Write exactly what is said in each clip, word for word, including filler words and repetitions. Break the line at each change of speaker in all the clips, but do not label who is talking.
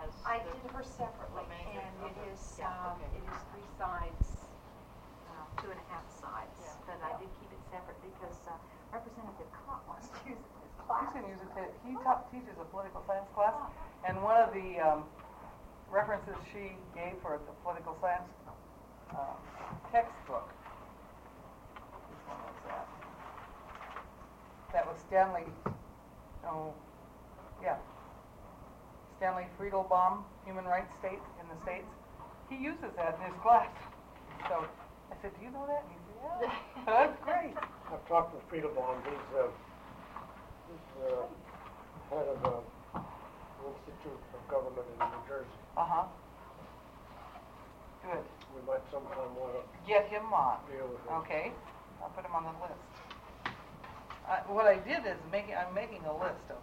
this?
I
the
did her separately,
remainder?
and it
Okay.
is,
Yeah,
um,
okay.
it is three sides, uh, two and a half sides.
Yeah.
But I did keep it separate because uh, Representative Cott wants to use it in his
He's
class.
going to use it to, he ta- teaches a political science class, and one of the um, references she gave for the political science um, textbook, which one was that? That was Stanley, oh, yeah, Stanley Friedelbaum, Human Rights State in the States. He uses that in his class. So I said, do you know that? And he said, yeah, that's great.
I've talked with Friedelbaum. He's, uh, he's uh, head of uh, the Institute of Government in New Jersey.
Uh-huh. Good.
We might sometime want to
Get him on.
deal with him.
Okay, I'll put him on the list. Uh, what I did is making, I'm making a list of.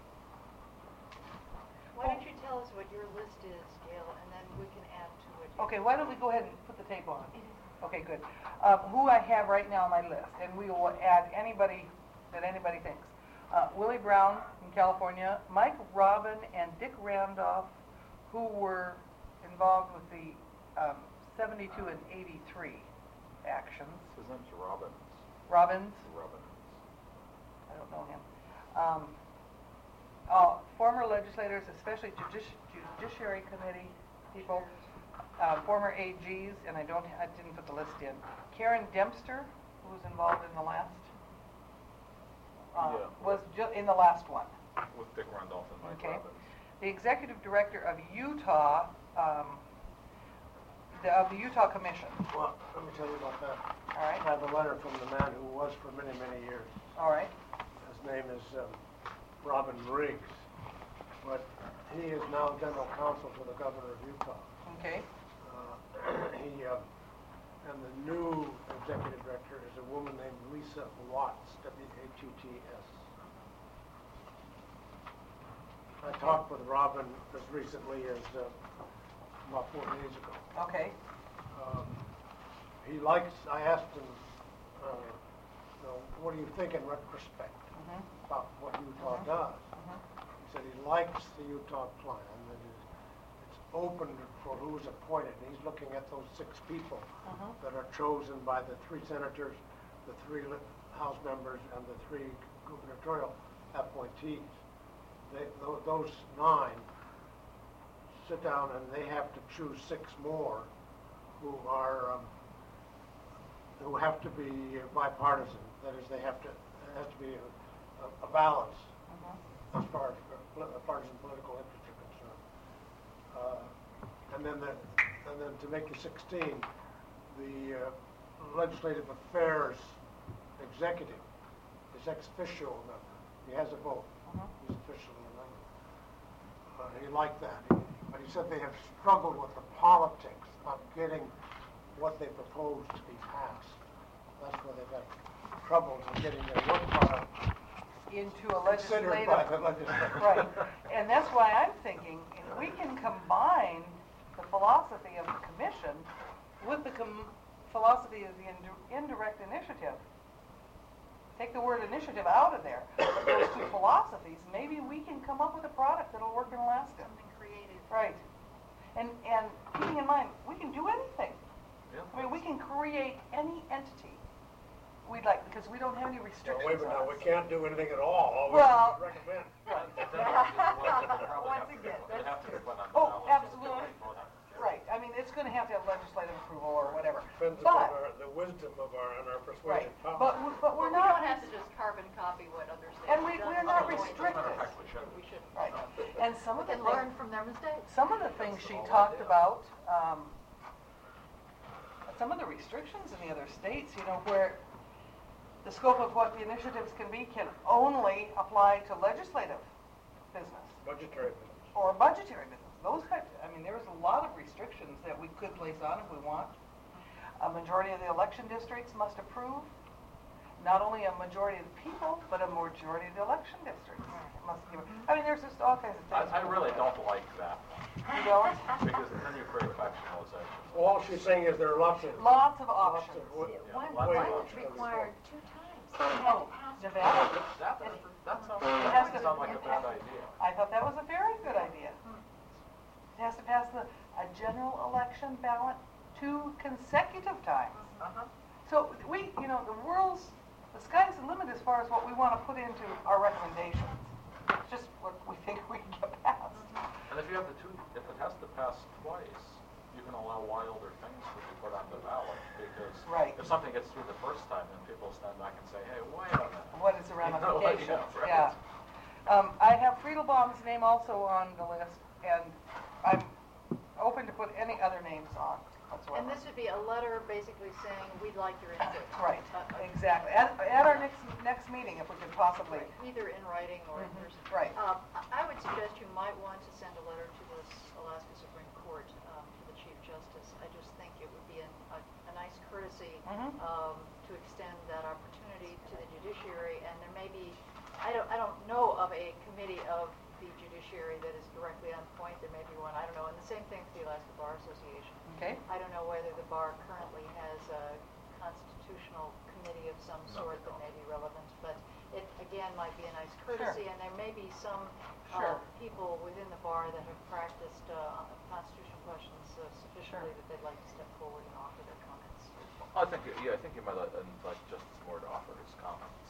Why don't you tell us what your list is, Gail, and then we can add to it.
Okay, why don't we go ahead and put the tape on? Okay, good. Uh, who I have right now on my list, and we will add anybody that anybody thinks. Uh, Willie Brown in California, Mike Robin and Dick Randolph, who were involved with the um, seventy-two and eighty-three actions.
His name's Robbins.
Robbins,
Robbins.
I don't know him. Um, uh, former legislators, especially judici- Judiciary Committee people, uh, former A Gs, and I don't, I didn't put the list in. Karen Dempster, who was involved in the last, uh,
Yeah.
was ju- in the last one.
With Dick Randolph and Mike
Okay.
Robbins.
The executive director of Utah, um, the, of the Utah Commission.
Well, let me tell you about that.
All right,
I have a letter from the man who was for many, many years.
all right.
His name is um, Robin Riggs, but he is now general counsel to the governor of Utah.
Okay,
Uh, he uh, and the new executive director is a woman named Lisa Watts, W H U T S. I talked with Robin as recently as uh, about four days ago.
okay,
Um, he likes, I asked him, uh, you know, what do you think in retrospect
mhm,
about what Utah
Mhm.
does?
mhm,
He said he likes the Utah plan, that is, it's open for who's appointed. And he's looking at those six people
mhm,
that are chosen by the three senators, the three li- House members, and the three gubernatorial appointees. They, tho- those nine sit down and they have to choose six more who are, um, who have to be bipartisan. That is, they have to, it has to be a, a, a balance
mhm.
as far as uh, partisan political interests are concerned. Uh, and then the, and then to make you sixteen, the uh, legislative affairs executive is ex officio a member. He has a vote.
Mhm.
He's officially a member. Uh, he liked that. He, but he said they have struggled with the politics of getting what they propose to be passed. That's where they've had troubles in getting their work product
Into a
considered
legislative.
by the legislature.
Right, and that's why I'm thinking, if we can combine the philosophy of the commission with the com- philosophy of the ind- indirect initiative, take the word initiative out of there, but those two philosophies, maybe we can come up with a product that'll work in Alaska.
Something creative.
Right, and, and keeping in mind, we can do anything.
Yeah.
I mean, we can create any entity we'd like, because we don't have any
Well,
restrictions
wait a minute,
on
now, we
us.
can't do anything at all. All we
Well-
can recommend.
Once again,
They have to be put on the
Oh,
ballot.
absolutely. Right, I mean, it's gonna have to have legislative approval or whatever.
Depends
But,
upon our, the wisdom of our, and our
right,
persuasion power.
but, we- but we're
We
not.
don't have to just carbon copy what others say.
And we- we're not
As a
restricted.
matter of fact, we should.
We should.
Right, and some
We
of the
can
things,
learn from their mistakes.
some of the things she talked about, um, some of the restrictions in the other states, you know, where the scope of what the initiatives can be can only apply to legislative business
Budgetary business.
or budgetary business. Those types, I mean, there's a lot of restrictions that we could place on if we want. A majority of the election districts must approve. Not only a majority of the people, but a majority of the election districts must give. I mean, there's just all kinds of things.
I, I really don't like that,
You don't?
because then you create factionalization.
Well, all she's saying is there are lots of.
Lots of
lots
options.
of wa-
Yeah,
One,
lots
of
one
options.
required two times. So we had to pass.
Nevada?
That, that sounds,
It has
that
to-
sounds like a bad idea.
I thought that was a very good idea. has to pass the, a general election ballot two consecutive times.
Uh-huh.
So we, you know, the world's, the sky's the limit as far as what we want to put into our recommendations. It's just what we think we can get passed.
And if you have the two, if it has to pass twice, you can allow wilder things to be put on the ballot, because
Right.
if something gets through the first time, then people stand back and say, hey, wait a minute.
What is the
You know, like,
ramifications?
yeah, right.
Yeah. Um, I have Friedelbaum's name also on the list, and I'm open to put any other names on whatsoever.
And this would be a letter basically saying, we'd like your input.
Right,
Uh, uh,
exactly. At, at our next, next meeting, if we could possibly.
Either in writing or in
Mhm,
person.
right.
Um, I I would suggest you might want to send a letter to this Alaska Supreme Court, um, to the Chief Justice. I just think it would be an, a, a nice courtesy,
Mhm.
um, to extend that opportunity to the judiciary, and there may be, I don't, I don't know of a committee of the judiciary that is directly on point. There may be one, I don't know, and the same thing for the Alaska Bar Association.
Okay.
I don't know whether the bar currently has a constitutional committee of some sort that may be relevant, but it, again, might be a nice courtesy, and there may be some, uh,
Sure.
people within the bar that have practiced, uh, constitutional questions uh, sufficiently that they'd like to step forward and offer their comments.
I think, yeah, I think you might let, uh, like Justice Moore to offer his comments.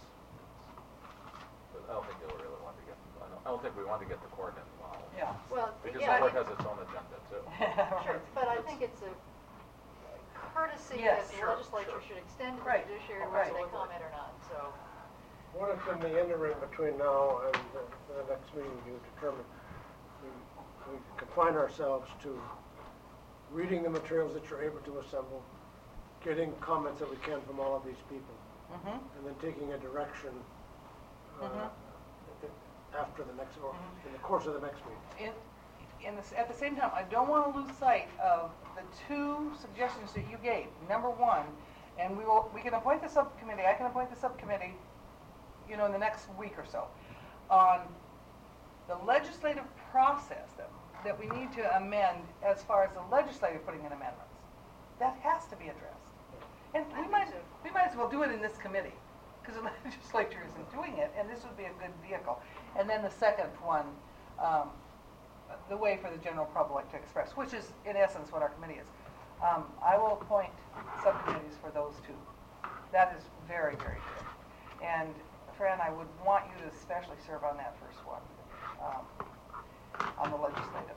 But I don't think you'll really want to get, I don't, I don't think we want to get the court involved.
Yeah.
Well,
Because
yeah,
the court
I-
has its own agenda too.
Sure, but I think it's a courtesy
Yes,
that the
sure,
legislature
sure.
should extend to
Right,
the judiciary
right.
whether they comment or not, so.
What if in the interim between now and the, the next meeting you determine, we, we confine ourselves to reading the materials that you're able to assemble, getting comments that we can from all of these people,
Mm-hmm.
and then taking a direction, uh,
Mhm.
after the next, or
Mhm.
in the course of the next meeting.
In, in this, at the same time, I don't want to lose sight of the two suggestions that you gave. Number one, and we will, we can appoint the subcommittee, I can appoint the subcommittee, you know, in the next week or so, on the legislative process that, that we need to amend as far as the legislative putting in amendments. That has to be addressed. And
I
we
think
might,
so.
we might as well do it in this committee, because the legislature isn't doing it, and this would be a good vehicle. And then the second one, um, the way for the general public to express, which is in essence what our committee is. Um, I will appoint subcommittees for those two. That is very, very good. And Fran, I would want you to especially serve on that first one, um, on the legislative,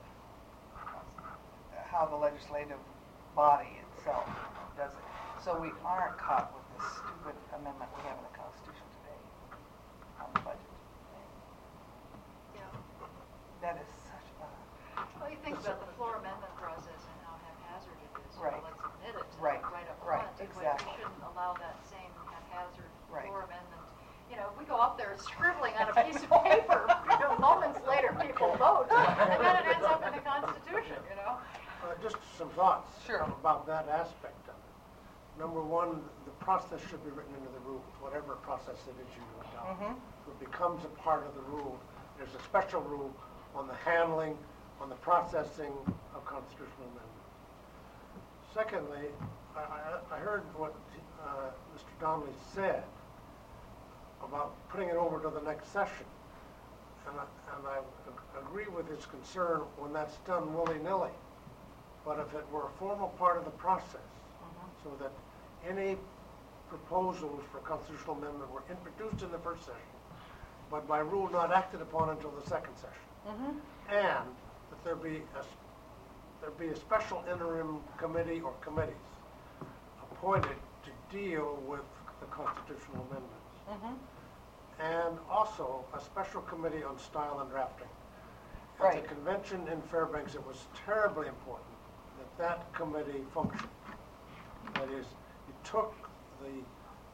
how the legislative body itself does it. So we aren't caught with this stupid amendment we have in the Constitution today on the budget.
Yeah.
That is such a,
Well, you think about the floor amendment process and how haphazard it is. Well,
Right.
let's admit it
Right.
right up
Right.
front. But
Exactly.
we shouldn't allow that same haphazard
Right.
floor amendment. You know, we go up there scribbling on a
I
piece of
know.
paper, you know, moments later people vote, and then it ends up in the Constitution, you know?
Uh, just some thoughts.
Sure.
About that aspect of it. Number one, the process should be written into the rules, whatever process it is you adopt.
Mhm.
So it becomes a part of the rule. There's a special rule on the handling, on the processing of constitutional amendments. Secondly, I, I, I heard what uh, Mister Donnelly said about putting it over to the next session. And I, and I ag- agree with his concern when that's done willy-nilly. But if it were a formal part of the process, so that any proposals for constitutional amendment were introduced in the first session, but by rule not acted upon until the second session.
Mhm.
And that there be a, s- there be a special interim committee or committees appointed to deal with the constitutional amendments.
Mhm.
And also a special committee on style and drafting. At
Right.
the convention in Fairbanks, it was terribly important that that committee functioned. That is, you took the,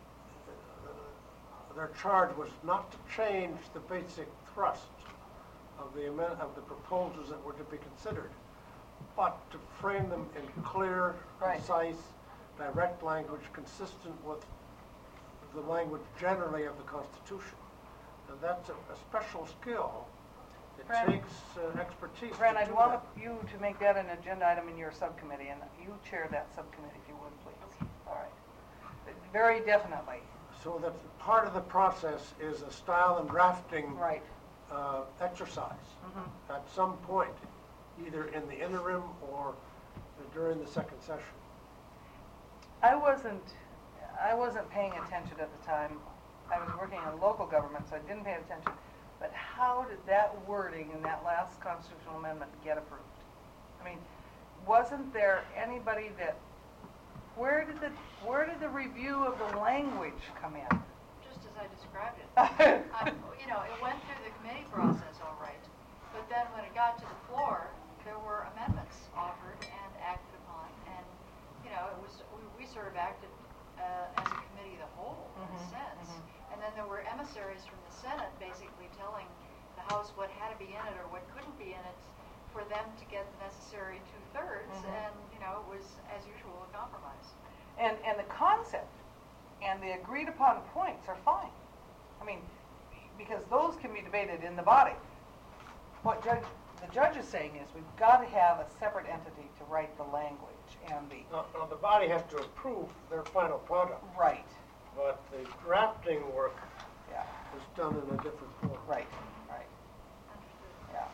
uh, their charge was not to change the basic thrust of the amend, of the proposals that were to be considered, but to frame them in clear,
Right.
concise, direct language consistent with the language generally of the Constitution. And that's a, a special skill. It
Fran-
takes uh, expertise
Fran,
to
I'd
do
want
that.
you to make that an agenda item in your subcommittee, and you chair that subcommittee if you would, please. All right. Very definitely.
So that part of the process is a style and drafting
Right.
uh, exercise
Mhm.
at some point either in the interim or during the second session.
I wasn't, I wasn't paying attention at the time. I was working in local government, so I didn't pay attention. But how did that wording in that last constitutional amendment get approved? I mean, wasn't there anybody that, where did the, where did the review of the language come in?
Just as I described it. um, you know, it went through the committee process all right, but then when it got to the floor, there were amendments offered and acted upon, and, you know, it was, we, we sort of acted uh, as a committee of the whole, in a
Mhm,
sense.
mhm.
And then there were emissaries from the Senate basically telling the House what had to be in it or what couldn't be in it for them to get the necessary two-thirds,
Mhm.
and, you know, it was, as usual, a compromise.
And, and the concept and the agreed upon points are fine. I mean, because those can be debated in the body. What judge, the judge is saying is we've got to have a separate entity to write the language and the,
Now, now, the body has to approve their final product,
right,
but the drafting work
yeah,
is done in a different form.
right, right,
Understood.
yeah.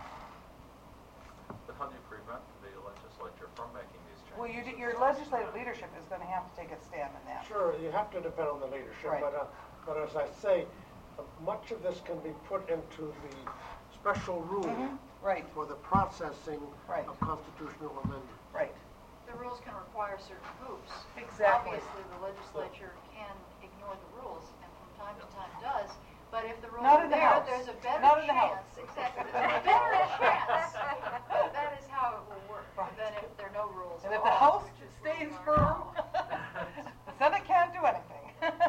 But how do you prevent the legislature from making these changes?
Well, you, d- your legislative leadership is going to have to take a stand in that.
Sure, you have to depend on the leadership,
Right.
but, uh, but as I say, uh, much of this can be put into the special rule
Mhm, right,
for the processing
Right.
of constitutional amendments.
right,
The rules can require certain hoops.
Exactly.
Obviously, the legislature can ignore the rules, and from time to time does, but if the rules
Not
are
in the
there,
House.
there's a better
Not in the House.
chance. Exactly, there's a better chance. But that is how it will work,
Right.
than if there are no rules
and
at
if the
all,
House
which is
stays
where we are
firm,
now.
the Senate can't do anything.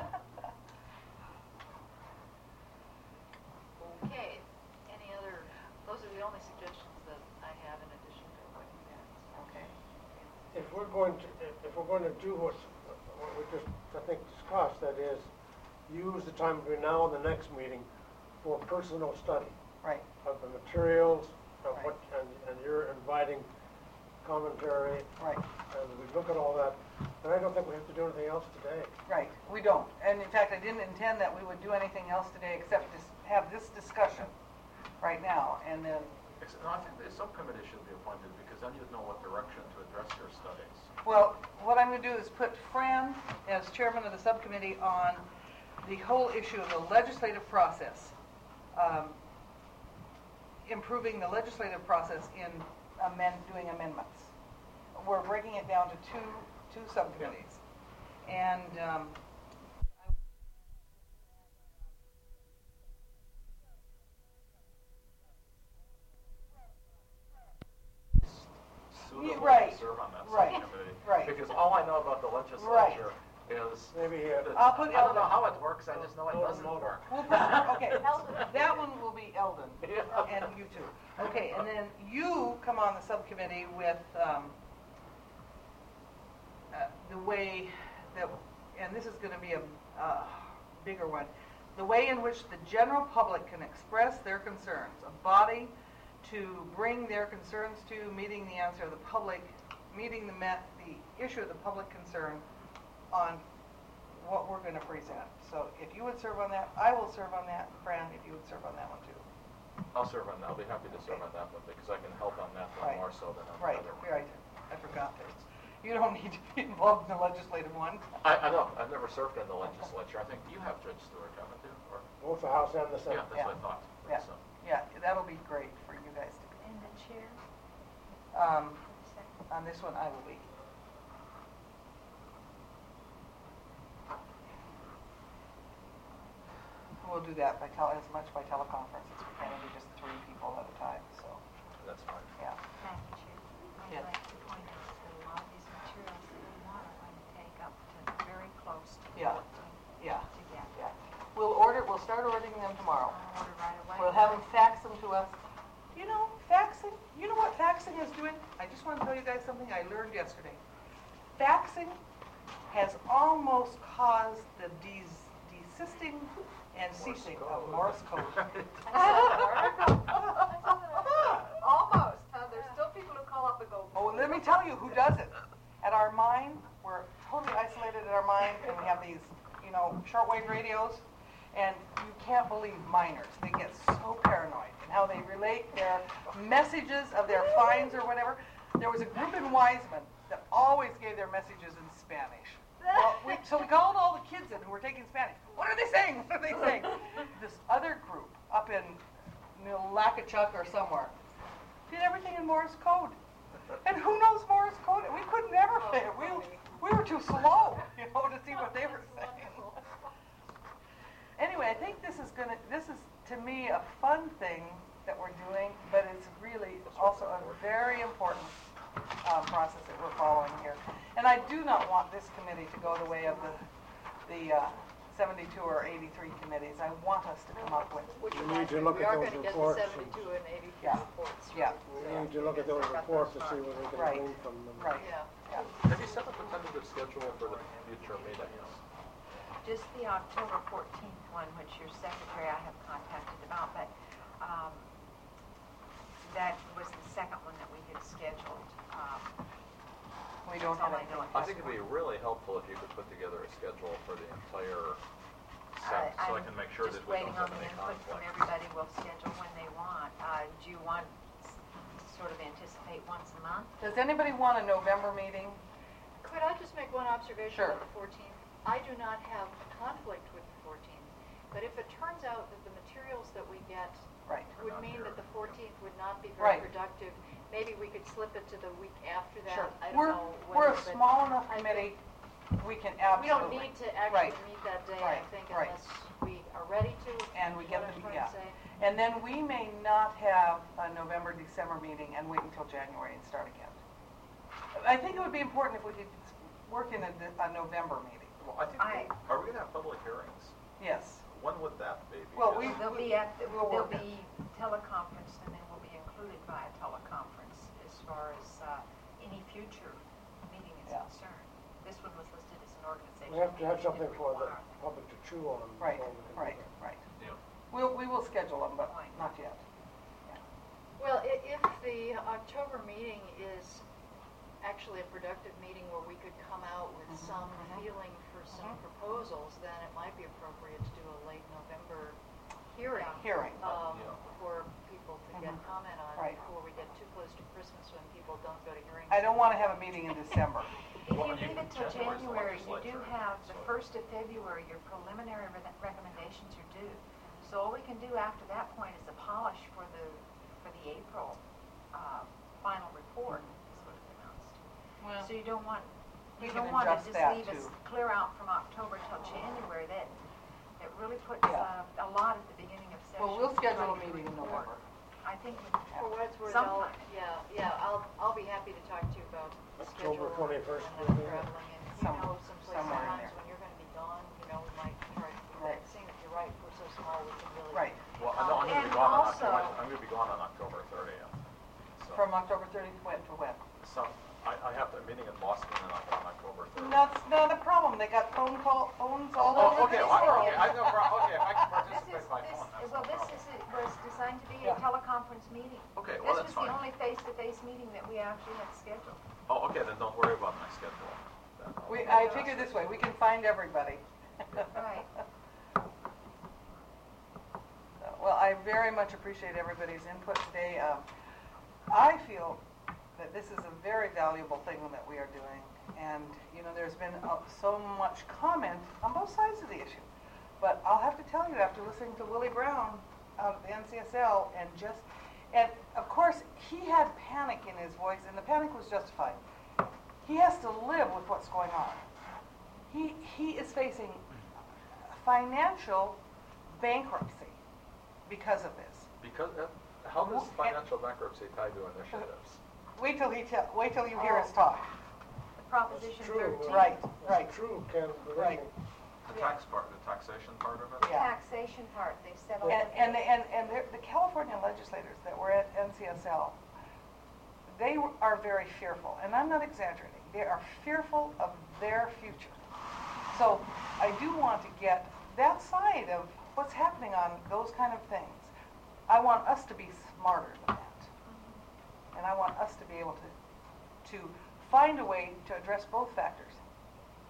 Okay, any other, those are the only suggestions that I have in addition to what you had.
Okay.
If we're going to, if- if we're going to do what's, what we just, I think, discussed, that is, use the time between now and the next meeting for personal study
Right,
of the materials, of
Right.
what, and, and you're inviting commentary,
right.
and we look at all that, and I don't think we have to do anything else today.
Right, we don't. And in fact, I didn't intend that we would do anything else today except just have this discussion right now, and then,
Ex- No, I think the subcommittee should be appointed, because then you'd know what direction to address your studies.
well, what I'm going to do is put Fran as chairman of the subcommittee on the whole issue of the legislative process, um, improving the legislative process in amend, doing amendments. We're breaking it down to two, two subcommittees. And, um,
Suitable to
right,
serve on that
right,
subcommittee.
right.
Because all I know about the legislature is.
Maybe, uh,
that-
I'll put
I don't know
Eldon.
how it works, I just know it
Eldon
doesn't
Mulder.
work.
we'll put, okay, that one will be Eldon.
Yeah.
And you two. Okay, and then you come on the subcommittee with, um, uh, the way that, and this is gonna be a, uh, bigger one, the way in which the general public can express their concerns, a body to bring their concerns to, meeting the answer of the public, meeting the met, the issue of the public concern on what we're gonna present. So if you would serve on that, I will serve on that, Fran, if you would serve on that one too.
I'll serve on that, I'll be happy to serve on that one, because I can help on that
Right.
one more so than on the
Right,
other one.
right, I forgot this. You don't need to be involved in the legislative one.
I, I know, I've never served in the legislature, I think you have, Judge Stewart, haven't you? Or,
both the House and the
yeah,
Senate.
that's what I thought.
Yeah,
So,
yeah, that'll be great for you guys to be.
And the chair,
Um,
the second.
on this one, I will be. We'll do that by tele, as much by teleconference as we can, it'll be just three people at a time, so,
that's fine.
yeah.
Madam Chair,
Yes.
I'd like to point out that a lot of these materials that we want are going to take up to very close to
Yeah.
fourteen
Yeah,
to get.
yeah. We'll order, we'll start ordering them tomorrow.
I'll order right away.
We'll have them fax them to us. You know, faxing, you know what faxing is doing? I just want to tell you guys something I learned yesterday. Faxing has almost caused the des, desisting and ceasing of Morse code.
Almost, huh? There's still people who call up and go.
Oh, let me tell you who does it. At our mine, we're totally isolated at our mine, and we have these, you know, shortwave radios, and you can't believe miners. They get so paranoid. And how they relate their messages of their finds or whatever. There was a group in Wiseman that always gave their messages in Spanish. Well, we, so we called all the kids in who were taking Spanish. What are they saying? What are they saying? This other group up in you know, Lakachuck or somewhere did everything in Morse code. And who knows Morse code? We could never
Oh,
fit it. We,
funny.
we were too slow, you know, to see what they were saying. Anyway, I think this is gonna, this is to me a fun thing that we're doing, but it's really also a very important um, process that we're following here. And I do not want this committee to go the way of the, the uh, seventy-two or eighty-three committees. I want us to come up with,
Which
We
reminds
need to
me,
look
we
at
are
those
gonna get the
reports and-
seventy-two and eighty-three
Yeah.
reports.
Yeah.
We
So-
need to look at those reports to see what we can
Right.
glean from them.
right,
Yeah.
yeah.
Have you set up a tentative schedule for the future meetings?
Just the October fourteenth one, which your secretary I have contacted about, but um, that was the second one that we had scheduled. Um,
We don't
That's all
have
I know
anything.
at
I think it'd be really helpful if you could put together a schedule for the entire set,
I-
so I
I'm
can make sure that
just
we don't
waiting
have
on the
any
input from
conflict.
everybody. We'll schedule when they want. Uh, do you want s- to sort of anticipate once a month?
Does anybody want a November meeting?
Could I just make one observation
Sure.
about the fourteenth? I do not have a conflict with the fourteenth, but if it turns out that the materials that we get
Right.
would
not
mean
here.
that the fourteenth would not be very
Right.
productive, maybe we could slip it to the week after that.
Sure.
I don't
We're,
know.
we're a
whether, but
small enough
I
committee, we can
We
absolutely.
don't need to actually
Right.
meet that day, I
Right.
think,
Right.
unless we are ready to.
And we
is
get
what
the,
I'm trying
yeah.
to say.
And then we may not have a November, December meeting and wait until January and start again. I think it would be important if we could work in a, a November meeting.
Well, I think,
I-
are we gonna have public hearings?
Yes.
When would that be?
Well,
Because-
we-
They'll be at, the-
We'll
they'll
work it.
be teleconferenced and they will be included via teleconference as far as uh, any future meeting is
Yeah.
concerned. This one was listed as an organization.
We have to have
meeting,
something
didn't
for the
require that.
public to chew on.
Right,
before we can do
right,
that.
right.
Yeah.
We'll, we will schedule them, but
Fine.
not yet.
Well, i- if the October meeting is actually a productive meeting where we could come out with
Mhm,
some
mhm.
feeling for some
Mhm.
proposals, then it might be appropriate to do a late November hearing.
Hearing.
Um,
Yeah.
for people to get
Mhm.
comment on
Right.
it before we get too close to Christmas when people don't go to hearings.
I don't want to have a meeting in December.
If
Well,
you
and you-
leave it till
January's the
January, you do
legislature,
have the
so-
first of February, your preliminary re- recommendations are due. So all we can do after that point is a polish for the, for the April, uh, final report, is what it amounts to.
Well,
So you don't want,
we
you
can
don't want to
adjust
just
that,
leave us
too.
clear out from October till January. That, that really puts
Yeah.
uh, a lot at the beginning of session.
Well, we'll
to try
schedule a
to
meeting in
report.
November.
I think we
For what it's worth, I'll,
Sometime.
yeah, yeah, I'll, I'll be happy to talk to you about the
October
schedule.
twenty-first,
and I'm
maybe?
traveling, and you
Some-
know, some places,
somewhere in
times
there.
when you're gonna be gone, you know, we might try to do
Right.
that. Seeing that you're right, we're so small, we can really.
Right.
Well, I know I'm gonna
And
be gone on
also-
October, I'm gonna be gone on October thirtieth. So,
From October thirtieth when to when?
so, I, I have a meeting in Boston on, on October thirtieth.
That's not a problem. They got phone call, phones all
Oh,
over
okay,
the
well, I-
world.
okay, I know, okay, if I can
This
participate
is,
by
this,
phone, that's no
well, this
problem.
is, it was designed to be a
Yeah.
teleconference meeting.
Okay, well, that's
This was
fine.
the only face-to-face meeting that we actually had scheduled.
Oh, okay, then don't worry about my schedule. Then I'll-
We, I figure this way, we can find everybody.
Right.
Well, I very much appreciate everybody's input today. Um, I feel that this is a very valuable thing that we are doing. And, you know, there's been uh, so much comment on both sides of the issue. But I'll have to tell you, after listening to Willie Brown out at the N C S L, and just, and of course, he had panic in his voice, and the panic was justified. He has to live with what's going on. He, he is facing financial bankruptcy because of this.
Because, uh, how does
And-
financial bankruptcy tie to initiatives?
Wait till he tell, wait till you hear us talk.
The Proposition
That's true.
thirteen.
Right, right.
That's true, Ken, believe
Right.
me.
The tax part, the taxation part of it?
Yeah.
Taxation part, they settled.
And,
with
and,
the-
and, and the- the California legislators that were at N C S L, they are very fearful, and I'm not exaggerating, they are fearful of their future. So I do want to get that side of what's happening on those kind of things. I want us to be smarter than that. And I want us to be able to, to find a way to address both factors.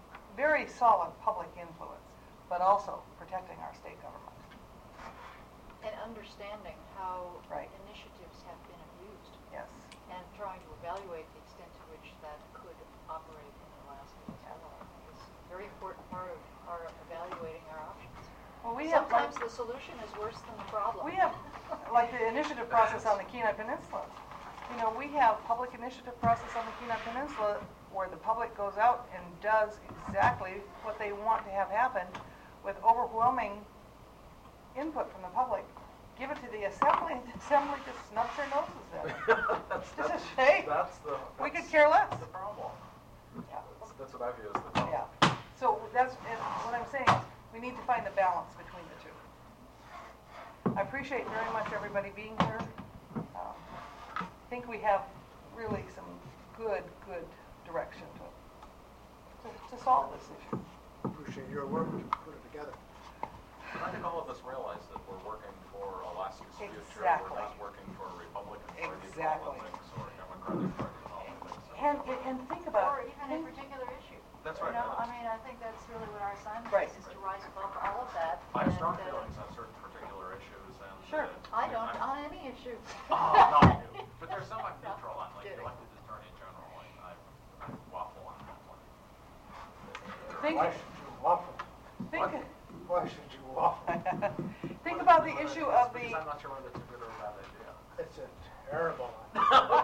Very solid public influence, but also protecting our state government.
and understanding how
Right.
initiatives have been abused
Yes.
and trying to evaluate the extent to which that could operate in Alaska as well, I think is a very important part of our evaluating our options.
Well, we have,
Sometimes the solution is worse than the problem.
we have, like the initiative process on the Kenai Peninsula. You know, we have public initiative process on the Kenai Peninsula where the public goes out and does exactly what they want to have happen with overwhelming input from the public. Give it to the assembly, and the assembly just snubs their noses at it.
That's,
Just a
that's,
shame.
that's the.
We could
that's-
care less.
That's the problem.
Yeah.
That's, that's what I view as the problem.
Yeah, so that's, and what I'm saying is, we need to find the balance between the two. I appreciate very much everybody being here. Um, I think we have really some good, good direction to, to, to solve this issue.
Appreciate your work to put it together.
I think all of us realize that we're working for Alaska's future.
Exactly.
We're not working for a Republican Party
Exactly.
politics or Democratic Party politics.
And, and think about.
Or even a
think-
particular issue.
That's right.
You know, I mean, I think that's really what our assignment
Right.
is, is to rise above all of that.
I have
and,
strong
uh,
feelings on certain particular issues and.
Sure.
uh,
I don't,
I'm-
on any issue.
Oh, not you. But they're somewhat neutral on, like, the
Kidding.
elected attorney general. I, I I waffle on that one.
Think,
Why should you waffle?
think,
Why should you waffle?
think about the issue of the.
Because I'm not sure whether it's a good or a bad idea.
It's a terrible idea.